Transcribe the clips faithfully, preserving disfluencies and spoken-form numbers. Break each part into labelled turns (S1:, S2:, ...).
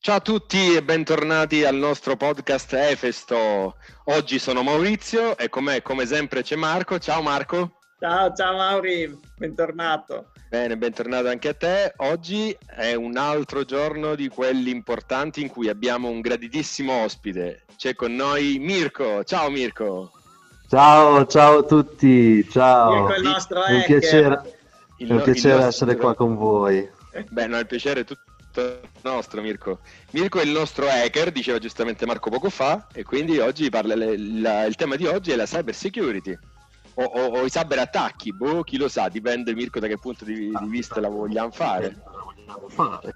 S1: Ciao a tutti e bentornati al nostro podcast Efesto. Oggi sono Maurizio e con me, come sempre, c'è Marco. Ciao Marco.
S2: Ciao, ciao Mauri, bentornato.
S1: Bene, bentornato anche a te. Oggi è un altro giorno di quelli importanti in cui abbiamo un graditissimo ospite. C'è con noi Mirko. Ciao Mirko.
S3: Ciao, ciao a tutti, ciao.
S2: Mirko è il nostro
S3: È un
S2: hacker.
S3: piacere,
S1: Il
S3: è un
S1: no-
S3: piacere
S1: il
S3: essere
S1: nostro-
S3: qua con voi.
S1: Beh, no, il piacere è tutto nostro, Mirko. Mirko è il nostro hacker, diceva giustamente Marco poco fa, e quindi oggi parla, le- la- il tema di oggi è la cyber security o, o, o i cyber attacchi. Boh, chi lo sa, dipende Mirko da che punto di, di vista la vogliamo fare.
S3: Fare.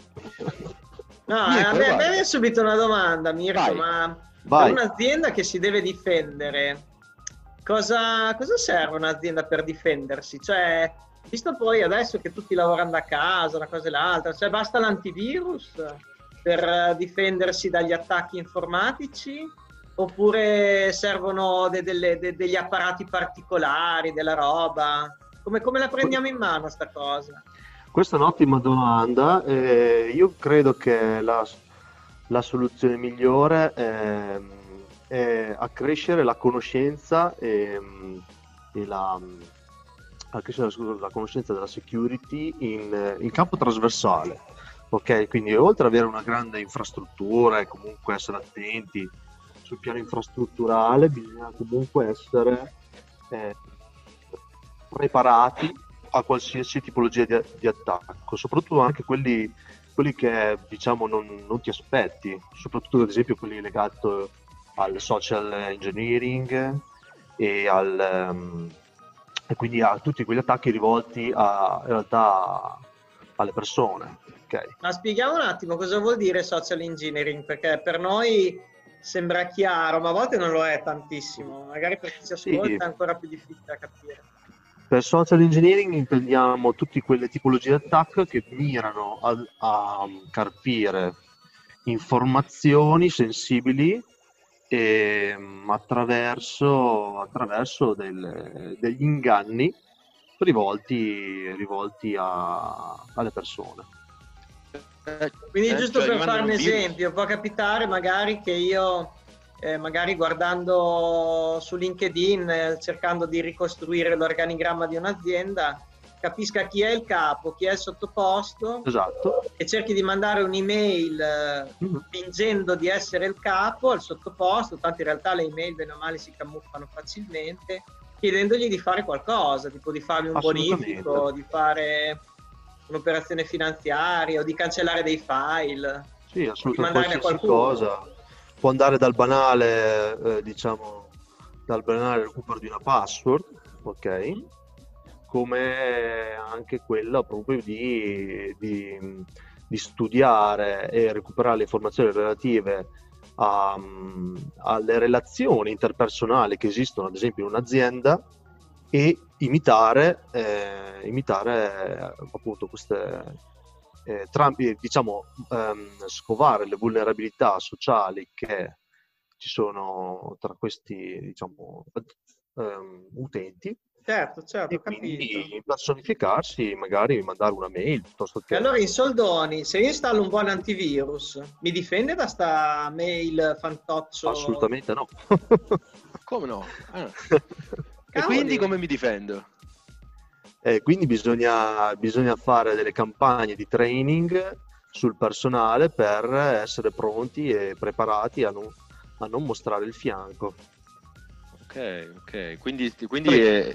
S2: No,
S1: Mirko,
S2: a me, a me
S1: guarda.
S2: viene subito una domanda, Mirko,
S1: Vai.
S2: ma
S3: Vai.
S2: per un'azienda che si deve difendere, cosa, cosa serve un'azienda per difendersi? Cioè, visto poi adesso che tutti lavorano da casa, una cosa e l'altra, cioè basta l'antivirus per eh, difendersi dagli attacchi informatici? Oppure servono de- delle- de- degli apparati particolari, della roba? Come, come la prendiamo in mano sta cosa?
S3: Questa è un'ottima domanda. Eh, io credo che la, la soluzione migliore è, è accrescere la conoscenza e, e la, accrescere la, la conoscenza della security in, in campo trasversale. Ok, quindi oltre ad avere una grande infrastruttura e comunque essere attenti sul piano infrastrutturale, bisogna comunque essere eh, preparati a qualsiasi tipologia di, di attacco, soprattutto anche quelli, quelli che diciamo non, non ti aspetti, soprattutto ad esempio quelli legati al social engineering e, al, um, e quindi a tutti quegli attacchi rivolti a, in realtà alle persone. Okay.
S2: Ma spieghiamo un attimo cosa vuol dire social engineering, perché per noi sembra chiaro, ma a volte non lo è tantissimo, magari per chi ci ascolta
S3: Sì.
S2: è ancora più difficile da capire.
S3: Per social engineering intendiamo tutte quelle tipologie di attacco che mirano a, a carpire informazioni sensibili e, attraverso, attraverso del, degli inganni rivolti, rivolti a, alle persone.
S2: Quindi
S1: Eh,
S2: giusto
S1: cioè,
S2: per
S1: rimandano
S2: fare un
S1: un virus.
S2: esempio, può capitare magari che io, eh, magari guardando su LinkedIn, eh, cercando di ricostruire l'organigramma di un'azienda, capisca chi è il capo, chi è il sottoposto
S3: Esatto.
S2: e cerchi di mandare un'email eh,
S3: Mhm.
S2: fingendo di essere il capo al sottoposto, tanto in realtà le email bene o male si camuffano facilmente, chiedendogli di fare qualcosa, tipo di farmi un
S3: Assolutamente.
S2: bonifico, di fare un'operazione finanziaria o di cancellare dei file.
S3: Sì,
S2: Di
S3: assolutamente,
S2: mandarne a
S3: qualsiasi
S2: qualcuno.
S3: cosa. Può andare dal banale, eh, diciamo, dal banale recupero di una password, ok? Come anche quella proprio di, di, di studiare e recuperare le informazioni relative a, alle relazioni interpersonali che esistono, ad esempio, in un'azienda e imitare, eh, imitare appunto queste, eh, tra- eh, diciamo, ehm, scovare le vulnerabilità sociali che ci sono tra questi, diciamo, ehm, utenti.
S2: Certo, certo,
S3: E
S2: ho capito.
S3: quindi impersonificarsi, magari mandare una mail piuttosto
S2: E
S3: che...
S2: allora in soldoni, se io installo un buon antivirus, mi difende da sta mail fantoccio?
S3: Assolutamente no.
S1: Come no? Ah. E
S2: Cavoli.
S1: quindi come mi difendo?
S3: Eh, quindi bisogna, bisogna fare delle campagne di training sul personale per essere pronti e preparati a non, a non mostrare il fianco.
S1: Ok, ok. Quindi, quindi è,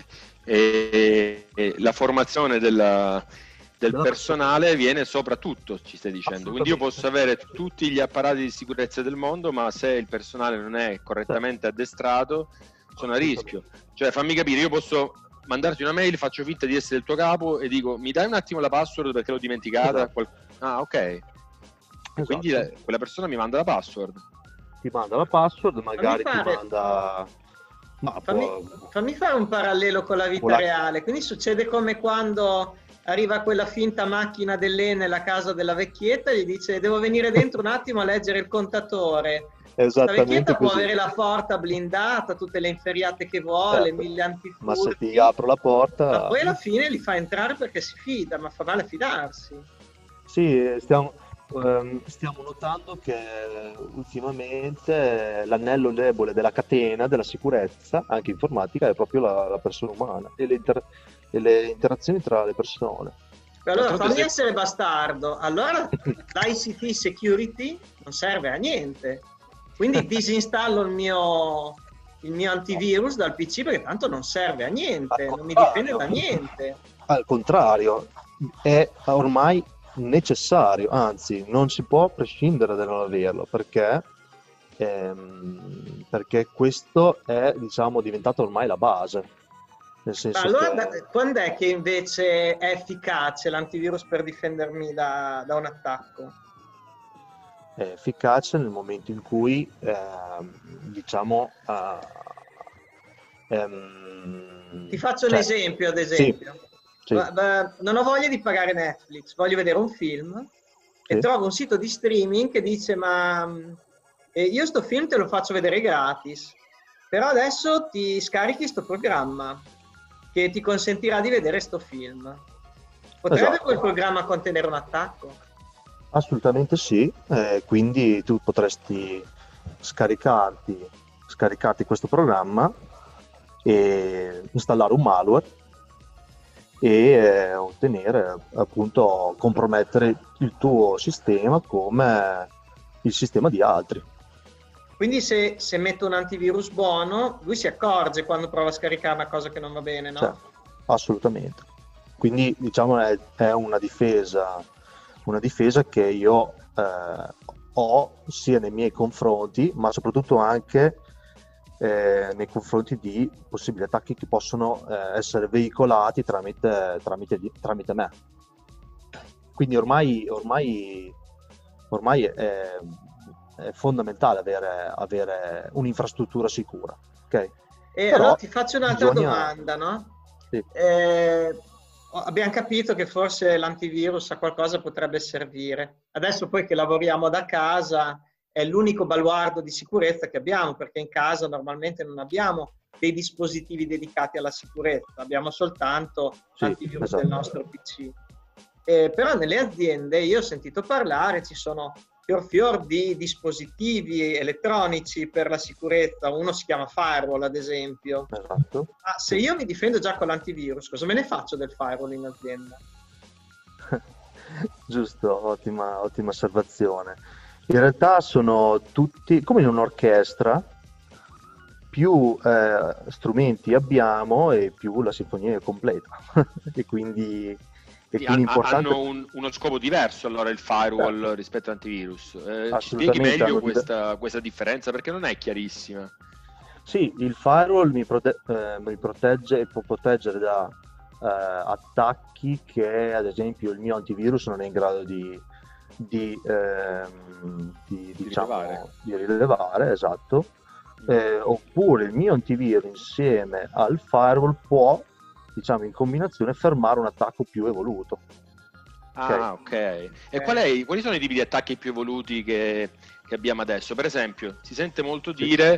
S1: è- è la formazione della- del
S3: Della
S1: personale viene sopra tutto, ci stai dicendo. Quindi io posso avere tutti gli apparati di sicurezza del mondo, ma se il personale non è correttamente addestrato, sono a rischio. Cioè, fammi capire, io posso mandarti una mail, faccio finta di essere il tuo capo e dico mi dai un attimo la password perché l'ho dimenticata?
S3: Esatto.
S1: Qual- Ah, ok. E
S3: Esatto.
S1: quindi la- quella persona mi manda la password.
S3: Ti manda la password, magari ti
S2: fare-
S3: manda... Ma
S2: Fammi,
S3: può-
S2: fammi fare un parallelo con la vita
S3: Con la-
S2: reale. Quindi succede come quando arriva quella finta macchina dell'E nella casa della vecchietta e gli dice devo venire dentro un attimo a leggere il contatore. La
S3: Esattamente
S2: vecchietta può
S3: così.
S2: avere la porta blindata, tutte le inferriate che vuole,
S3: Certo.
S2: mille antifurti.
S3: Ma se ti apro la porta...
S2: Ma poi alla fine li fa entrare perché si fida, ma fa male fidarsi.
S3: Sì, stiamo, ehm, stiamo notando che ultimamente l'anello debole della catena della sicurezza, anche informatica, è proprio la, la persona umana e le, inter- e le interazioni tra le persone.
S2: Allora
S1: D'altronde
S2: fammi
S1: se-
S2: essere bastardo, allora l'I C T security non serve a niente, quindi disinstallo il mio, il mio antivirus dal P C perché tanto non serve a niente,
S3: Al
S2: non mi difende
S3: contrario,
S2: da niente.
S3: al contrario, è ormai necessario, anzi, non si può prescindere da non averlo perché, ehm, perché questo è, diciamo, diventato ormai la base. Nel
S2: Ma
S3: senso
S2: allora
S3: che
S2: da- quando è che invece è efficace l'antivirus per difendermi da, da un attacco?
S3: è efficace nel momento in cui, ehm, diciamo, ah, ehm,
S2: Ti faccio un
S3: cioè,
S2: esempio, ad
S3: sì,
S2: esempio.
S3: sì,
S2: Ma- ma non ho voglia di pagare Netflix, voglio vedere un film e
S3: sì,
S2: trovo un sito di streaming che dice ma mh, eh, io sto film te lo faccio vedere gratis, però adesso ti scarichi sto programma che ti consentirà di vedere sto film. Potrebbe quel
S3: esatto.
S2: programma contenere un attacco?
S3: Assolutamente sì, eh, quindi tu potresti scaricarti, scaricarti questo programma e installare un malware e eh, ottenere, appunto, compromettere il tuo sistema come il sistema di altri.
S2: Quindi se, se metto un antivirus buono, lui si accorge quando prova a scaricare una cosa che non va bene,
S3: Cioè,
S2: no?
S3: assolutamente. Quindi diciamo è, è una difesa, una difesa che io eh, ho sia nei miei confronti, ma soprattutto anche eh, nei confronti di possibili attacchi che possono eh, essere veicolati tramite, tramite, di- tramite me. Quindi ormai, ormai, ormai è, è fondamentale avere, avere un'infrastruttura sicura, ok?
S2: E allora
S3: Però
S2: ti faccio un'altra
S3: bisogna...
S2: domanda, no?
S3: Sì,
S2: Eh, abbiamo capito che forse l'antivirus a qualcosa potrebbe servire. Adesso poi che lavoriamo da casa è l'unico baluardo di sicurezza che abbiamo, perché in casa normalmente non abbiamo dei dispositivi dedicati alla sicurezza, abbiamo soltanto
S3: sì,
S2: l'antivirus
S3: esatto.
S2: del nostro P C. Eh, però nelle aziende io ho sentito parlare, ci sono fior fior di dispositivi elettronici per la sicurezza, uno si chiama firewall ad esempio.
S3: Esatto.
S2: Ma se io mi difendo già con l'antivirus, cosa me ne faccio del firewall in azienda?
S3: Giusto, ottima, ottima osservazione. In realtà sono tutti, come in un'orchestra, più eh, strumenti abbiamo e più la sinfonia è completa. E quindi, e
S1: Sì,
S3: quindi è
S1: ha-
S3: importante,
S1: hanno un- uno scopo diverso allora il firewall
S3: certo,
S1: rispetto all'antivirus. Eh, ci spieghi
S3: assolutamente
S1: meglio
S3: hanno diver-
S1: questa, questa differenza perché non è chiarissima.
S3: Sì, il firewall mi, prote- eh, mi protegge e può proteggere da eh, attacchi che ad esempio il mio antivirus non è in grado di, di, ehm, di,
S1: Di
S3: diciamo,
S1: rilevare.
S3: di rilevare, esatto. Eh, oppure il mio antivirus insieme al firewall può, diciamo, in combinazione fermare un attacco più evoluto.
S1: Ah, ok. E qual è- quali sono i tipi di attacchi più evoluti che, che abbiamo adesso? Per esempio, si sente molto
S3: Sì.
S1: dire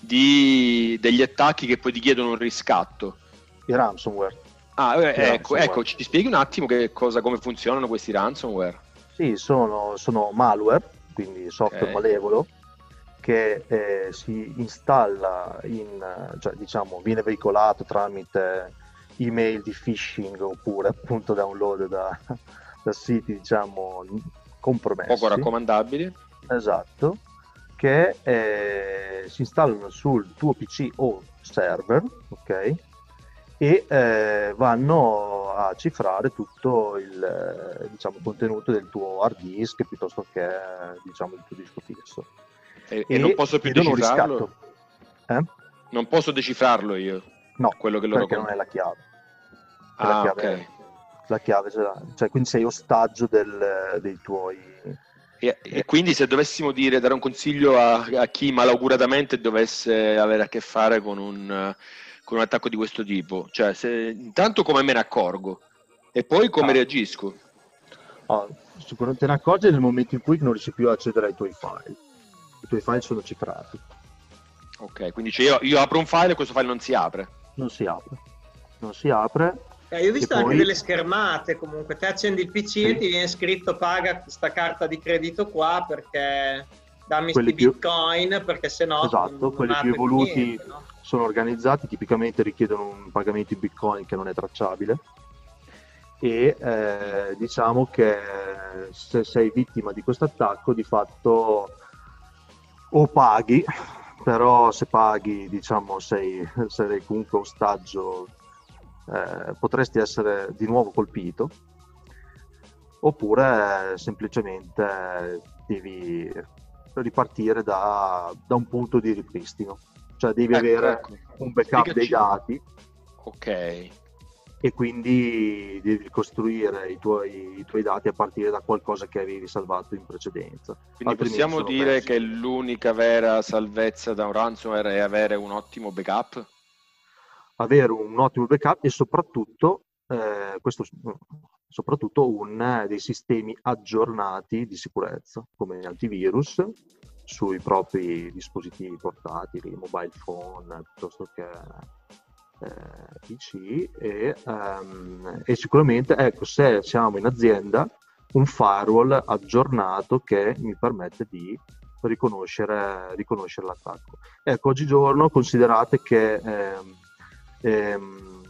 S1: di, degli attacchi che poi ti chiedono un riscatto.
S3: I ransomware.
S1: Ah, eh,
S3: I
S1: ecco,
S3: ransomware.
S1: ecco, ci spieghi un attimo che cosa, come funzionano questi ransomware?
S3: Sì, sono, sono malware, quindi software
S1: Ok.
S3: malevolo, che eh, si installa in, eh, cioè diciamo, viene veicolato tramite email di phishing oppure appunto download da, da siti, diciamo, compromessi.
S1: Poco raccomandabili.
S3: Esatto, che eh, si installano sul tuo P C o server, ok? E eh, vanno a cifrare tutto il, eh, diciamo, contenuto del tuo hard disk piuttosto che, diciamo, il tuo disco fisso.
S1: E, e non posso più
S3: chiedono un
S1: decifrarlo?
S3: riscatto. Eh?
S1: Non posso decifrarlo io,
S3: No,
S1: quello che loro
S3: perché non
S1: com-
S3: è la chiave. È la
S1: Ah,
S3: chiave,
S1: ok.
S3: la chiave, cioè quindi sei ostaggio del- dei tuoi...
S1: E, e quindi se dovessimo dire, dare un consiglio a, a chi malauguratamente dovesse avere a che fare con un, eh, con un attacco di questo tipo, cioè se, intanto come me ne accorgo e poi come
S3: Ah.
S1: reagisco?
S3: Oh, sicuramente te ne accorgi nel momento in cui non riesci più ad accedere ai tuoi file. I tuoi file sono cifrati,
S1: Ok, quindi cioè io, io apro un file e questo file non si apre.
S3: non si apre. Non si apre
S2: Eh, io ho visto
S3: E
S2: anche
S3: poi-
S2: delle schermate, comunque te accendi il P C
S3: Sì.
S2: e ti viene scritto paga questa carta di credito qua perché dammi
S3: Quelli
S2: sti
S3: più-
S2: bitcoin, perché se no
S3: Esatto,
S2: non, non
S3: quelli più
S2: apri
S3: evoluti
S2: niente, no?
S3: sono organizzati, tipicamente richiedono un pagamento in Bitcoin che non è tracciabile e eh, diciamo che se sei vittima di questo attacco di fatto o paghi, però se paghi diciamo sei, sei comunque ostaggio, eh, potresti essere di nuovo colpito, oppure eh, semplicemente devi ripartire da, da un punto di ripristino, cioè devi
S1: Ecco,
S3: avere
S1: ecco.
S3: un backup dei
S1: Spiegaci.
S3: dati
S1: Ok.
S3: e quindi devi ricostruire i tuoi, i tuoi dati a partire da qualcosa che avevi salvato in precedenza.
S1: Quindi
S3: Altrimenti
S1: possiamo
S3: sono
S1: dire
S3: persi.
S1: che l'unica vera salvezza da un ransomware è avere un ottimo backup?
S3: Avere un ottimo backup e soprattutto, eh, questo, soprattutto un, dei sistemi aggiornati di sicurezza come antivirus sui propri dispositivi portatili, mobile phone piuttosto che eh, P C e, ehm, e sicuramente ecco, se siamo in azienda, un firewall aggiornato che mi permette di riconoscere, riconoscere l'attacco. Ecco, oggigiorno considerate che ehm, ehm,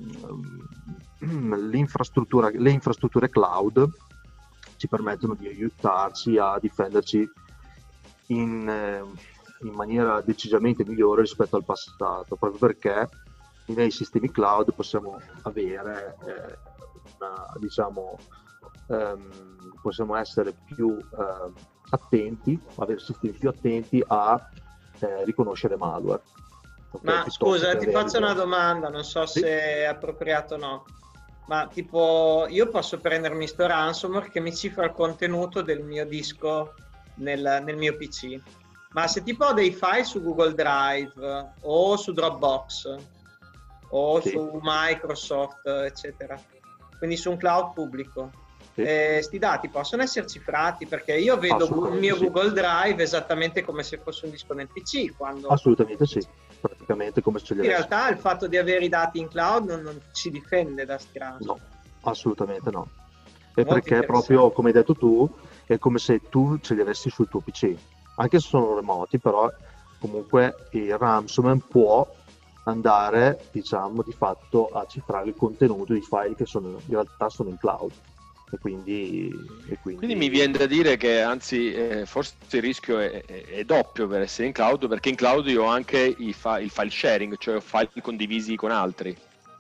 S3: l'infrastruttura, le infrastrutture cloud ci permettono di aiutarci a difenderci in, eh, in maniera decisamente migliore rispetto al passato, proprio perché nei sistemi cloud possiamo avere eh, una, diciamo ehm, possiamo essere più eh, attenti, avere sistemi più attenti a eh, riconoscere malware. Okay,
S2: Ma scusa, ti faccio una
S3: dei...
S2: domanda, non so
S3: Sì.
S2: se è appropriato o no. Ma tipo, io posso prendermi sto ransomware che mi cifra il contenuto del mio disco nel, nel mio P C. Ma se tipo ho dei file su Google Drive o su Dropbox o
S3: Sì.
S2: su Microsoft, eccetera, quindi su un cloud pubblico,
S3: Sì.
S2: eh, sti dati possono essere cifrati? Perché io vedo il
S3: Assolutamente
S2: mio
S3: sì.
S2: Google Drive esattamente come se fosse un disco nel P C. Quando...
S3: Assolutamente sì, praticamente come se ce li
S2: In
S3: avessi.
S2: realtà il fatto di avere i dati in cloud non, non ci difende da sti ransomware.
S3: No, assolutamente no. È
S2: Molto
S3: perché proprio come hai detto tu, è come se tu ce li avessi sul tuo P C. Anche se sono remoti, però comunque il ransomware può andare, diciamo, di fatto a cifrare il contenuto di file che sono, in realtà sono in cloud. E quindi, e quindi...
S1: Quindi mi viene da dire che anzi eh, forse il rischio è, è, è doppio per essere in cloud, perché in cloud io ho anche i fa- il file sharing, cioè ho file condivisi con altri.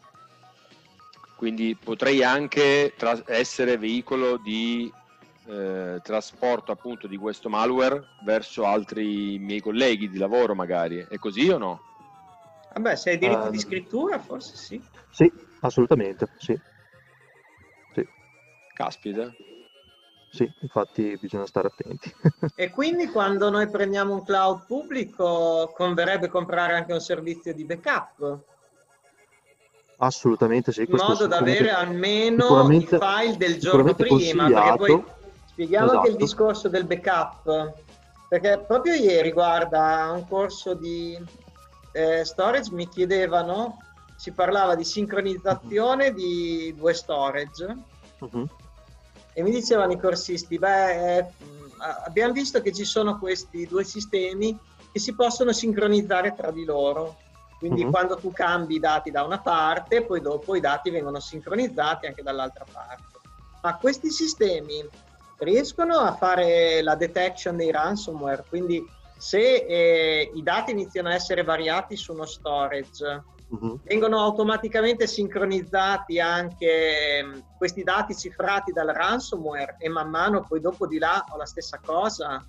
S1: Quindi potrei anche tra- essere veicolo di eh, trasporto appunto di questo malware verso altri miei colleghi di lavoro magari. È così o no?
S2: Vabbè, se hai diritto
S3: Um,
S2: di scrittura, forse sì.
S3: Sì, assolutamente, sì. Sì.
S1: Caspita.
S3: Sì, infatti bisogna stare attenti.
S2: E quindi quando noi prendiamo un cloud pubblico, converrebbe comprare anche un servizio di backup,
S3: Assolutamente sì.
S2: in
S3: Questo
S2: modo da
S3: comunque
S2: avere almeno i
S3: sicuramente,
S2: file del giorno
S3: sicuramente
S2: prima, perché poi
S3: consigliato.
S2: spieghiamo anche il
S3: Esatto.
S2: discorso del backup, perché proprio ieri, guarda, a un corso di eh, storage mi chiedevano, si parlava di sincronizzazione uh-huh. di due storage, uh-huh. e mi dicevano i corsisti, beh, eh, abbiamo visto che ci sono questi due sistemi che si possono sincronizzare tra di loro, quindi uh-huh. quando tu cambi i dati da una parte, poi dopo i dati vengono sincronizzati anche dall'altra parte. Ma questi sistemi riescono a fare la detection dei ransomware, quindi se eh, i dati iniziano a essere variati su uno storage, uh-huh. vengono automaticamente sincronizzati anche eh, questi dati cifrati dal ransomware e man mano poi dopo di là ho la stessa cosa?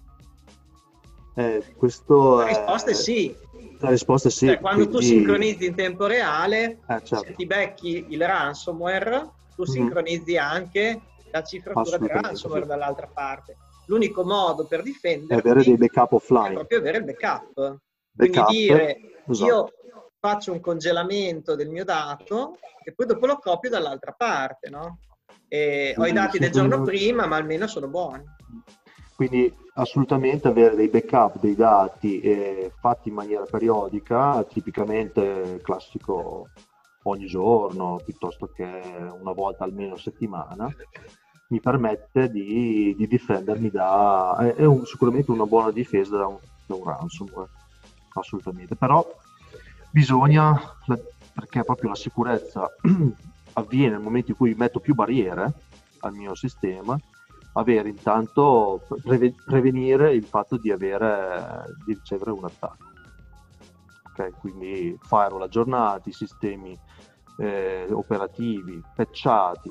S3: Eh, questo
S2: la risposta è, è sì.
S3: La risposta è sì.
S2: Cioè, quando
S3: quindi...
S2: tu sincronizzi in tempo reale,
S3: eh, certo.
S2: se ti becchi il ransomware, tu uh-huh. sincronizzi anche la cifratura del ransomware sì. dall'altra parte. L'unico modo per difenderti
S3: è avere dei backup offline.
S2: È proprio avere il backup.
S3: backup
S2: Quindi dire,
S3: esatto.
S2: io faccio un congelamento del mio dato e poi dopo lo copio dall'altra parte, no? E ho i dati del giorno prima, ma almeno sono buoni.
S3: Quindi assolutamente avere dei backup dei dati eh, fatti in maniera periodica, tipicamente classico ogni giorno, piuttosto che una volta almeno a settimana, mi permette di, di difendermi da... è, è un- sicuramente una buona difesa da un, da un ransomware, assolutamente. Però bisogna, la- perché proprio la sicurezza avviene nel momento in cui metto più barriere al mio sistema, avere intanto, preve- prevenire il fatto di avere, di ricevere un attacco. Ok, quindi firewall aggiornati, sistemi eh, operativi, patchati,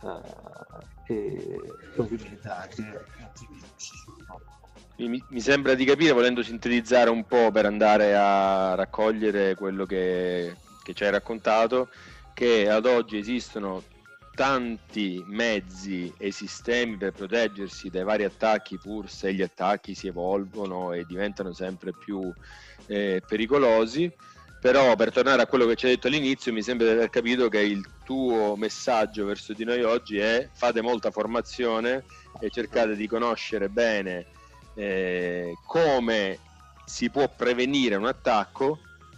S3: eh, e ovviamente anche antivirus.
S1: Mi, mi sembra di capire, volendo sintetizzare un po' per andare a raccogliere quello che, che ci hai raccontato, che ad oggi esistono tanti mezzi e sistemi per proteggersi dai vari attacchi, pur se gli attacchi si evolvono e diventano sempre più eh, pericolosi. Però, per tornare a quello che ci hai detto all'inizio, mi sembra di aver capito che il tuo messaggio verso di noi oggi è: fate molta formazione e cercate di conoscere bene eh, come si può prevenire un attacco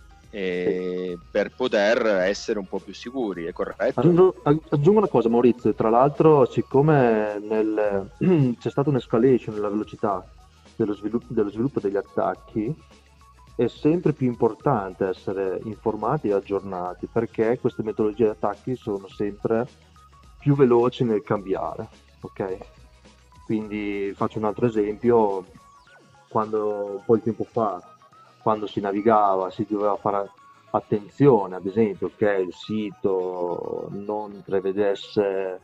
S1: eh, per poter essere un po' più sicuri. È corretto?
S3: Aggiungo, aggiungo una cosa, Maurizio, tra l'altro, siccome nel- c'è stata un'escalation nella velocità dello sviluppo, dello sviluppo degli attacchi, è sempre più importante essere informati e aggiornati, perché queste metodologie di attacchi sono sempre più veloci nel cambiare, ok? Quindi faccio un altro esempio: quando un po' di tempo fa, quando si navigava, si doveva fare attenzione, ad esempio, che il sito non prevedesse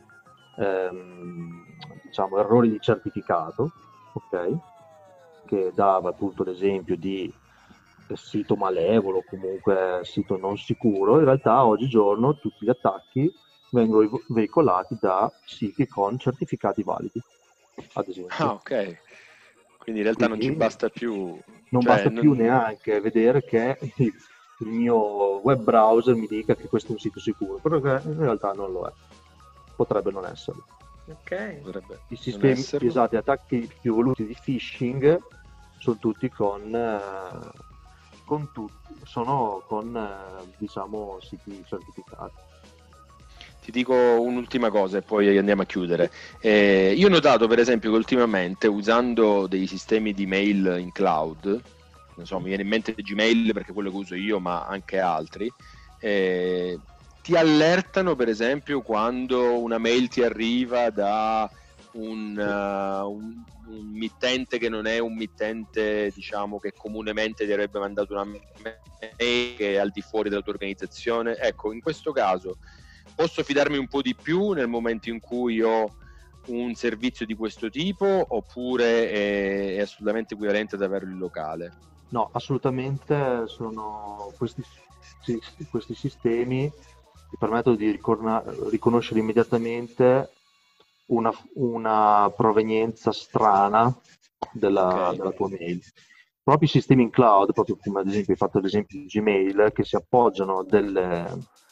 S3: ehm, diciamo errori di certificato, ok? Che dava appunto l'esempio di sito malevolo, comunque sito non sicuro. In realtà oggigiorno tutti gli attacchi vengono veicolati da siti con certificati validi, ad esempio.
S1: Ah, ok. Quindi in realtà non ci
S3: Quindi
S1: basta più,
S3: non
S1: cioè
S3: basta più
S1: non-
S3: neanche vedere che il mio web browser mi dica che questo è un sito sicuro, perché in realtà non lo è, potrebbe non esserlo.
S2: Ok.
S1: potrebbe
S3: I
S1: non
S3: sistemi,
S1: esserlo.
S3: esatto, gli attacchi più evoluti di phishing sono tutti con, eh, con tutti, sono con eh, diciamo siti certificati.
S1: Ti dico un'ultima cosa e poi andiamo a chiudere. Eh, io ho notato per esempio che ultimamente, usando dei sistemi di mail in cloud, non so, mi viene in mente Gmail perché è quello che uso io, ma anche altri, eh, ti allertano per esempio quando una mail ti arriva da un, uh, un, un mittente che non è un mittente, diciamo, che comunemente ti avrebbe mandato una mail che è al di fuori della tua organizzazione. Ecco, in questo caso posso fidarmi un po' di più nel momento in cui ho un servizio di questo tipo, oppure è, è assolutamente equivalente ad averlo in locale?
S3: No, assolutamente sono questi, sì, questi sistemi ti permettono di ricorna- riconoscere immediatamente una, una provenienza strana della,
S1: Ok.
S3: della tua mail. Proprio i sistemi in cloud, proprio come ad esempio hai fatto l'esempio di Gmail, che si appoggiano delle-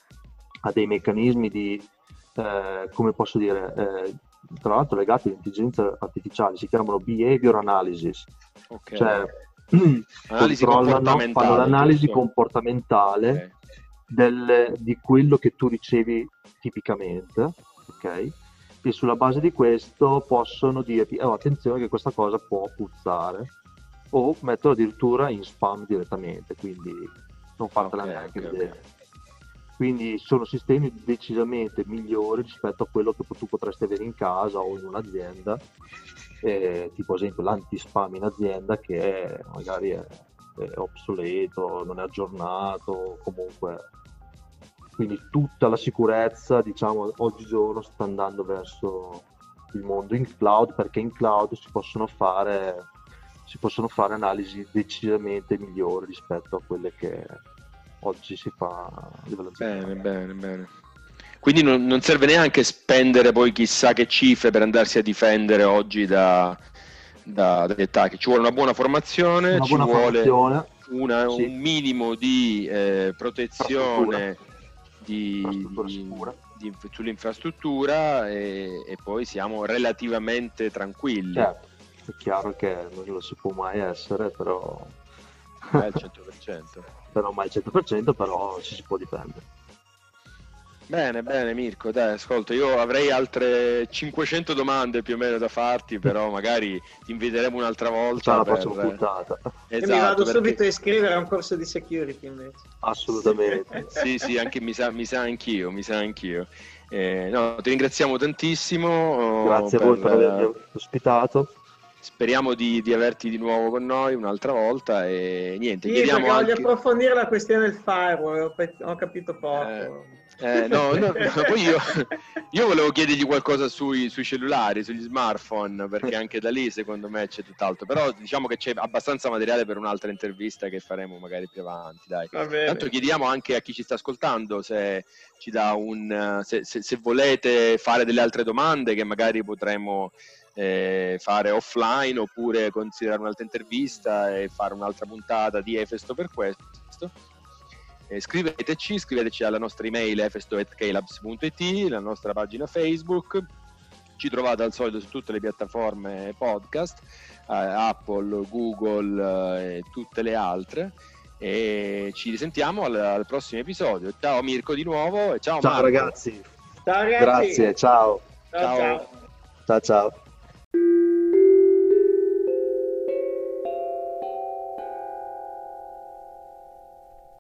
S3: a dei meccanismi di, eh, come posso dire, eh, tra l'altro legati all'intelligenza artificiale, si chiamano behavior analysis,
S1: Ok.
S3: cioè
S1: Analisi
S3: controllano, fanno
S1: comportamentale,
S3: l'analisi
S1: giusto?
S3: comportamentale
S1: Ok.
S3: del- di quello che tu ricevi tipicamente, ok? E sulla base di questo possono dirti, oh, attenzione che questa cosa può puzzare, o metterlo addirittura in spam direttamente, quindi non fartela
S1: Ok,
S3: neanche
S1: ok,
S3: vedere.
S1: ok.
S3: Quindi sono sistemi decisamente migliori rispetto a quello che tu potresti avere in casa o in un'azienda, eh, tipo ad esempio l'anti-spam in azienda, che è, magari è, è obsoleto, non è aggiornato, comunque. Quindi tutta la sicurezza, diciamo, oggigiorno sta andando verso il mondo in cloud, perché in cloud si possono fare, si possono fare analisi decisamente migliori rispetto a quelle che oggi si fa a livello
S1: Bene,
S3: aziendale.
S1: bene, bene. Quindi non, non serve neanche spendere poi chissà che cifre per andarsi a difendere oggi da, da- dagli attacchi. Ci vuole una buona formazione,
S3: Una
S1: ci
S3: buona
S1: vuole
S3: formazione,
S1: una-
S3: sì,
S1: un minimo di eh,
S3: infrastruttura,
S1: protezione di,
S3: infrastruttura
S1: di-
S3: sicura.
S1: di- sull'infrastruttura e, e poi siamo relativamente tranquilli.
S3: Certo, è chiaro che non lo si può mai essere, però,
S1: Mai al cento per cento.
S3: però mai al cento per cento, però ci si può difendere.
S1: Bene, bene Mirko, dai, ascolta, io avrei altre cinquecento domande più o meno da farti, però magari ti inviteremo un'altra volta.
S3: La
S1: per...
S3: prossima puntata.
S1: Esatto,
S2: Io mi vado
S1: perché...
S2: subito a iscrivere a un corso di security invece.
S3: Assolutamente.
S1: Sì, sì, anche mi sa, mi sa anch'io, mi sa anch'io. Eh, no, ti ringraziamo tantissimo.
S3: Grazie
S1: per...
S3: a voi per avermi ospitato.
S1: Speriamo di, di averti di nuovo con noi un'altra volta e niente,
S2: Sì,
S1: chiediamo
S2: perché voglio
S1: anche...
S2: approfondire la questione del firewall, ho, pe- ho capito poco.
S1: Eh, eh, no, no, no, poi io, io volevo chiedergli qualcosa sui, sui cellulari, sugli smartphone, perché anche da lì secondo me c'è tutt'altro, però diciamo che c'è abbastanza materiale per un'altra intervista che faremo magari più avanti, dai.
S2: Va bene.
S1: Tanto chiediamo anche a chi ci sta ascoltando se ci dà un se, se, se volete fare delle altre domande che magari potremo eh, fare offline, oppure considerare un'altra intervista e fare un'altra puntata di Efesto per questo. Eh, scriveteci, scriveteci alla nostra email efesto at keylabs punto it, la nostra pagina Facebook, ci trovate al solito su tutte le piattaforme podcast, eh, Apple, Google eh, e tutte le altre, e ci risentiamo al, al prossimo episodio. Ciao Mirko di nuovo e ciao,
S3: Ciao
S1: Marco.
S3: ragazzi.
S2: Ciao ragazzi.
S3: Grazie, ciao.
S2: Ciao, ciao.
S3: Ciao ciao.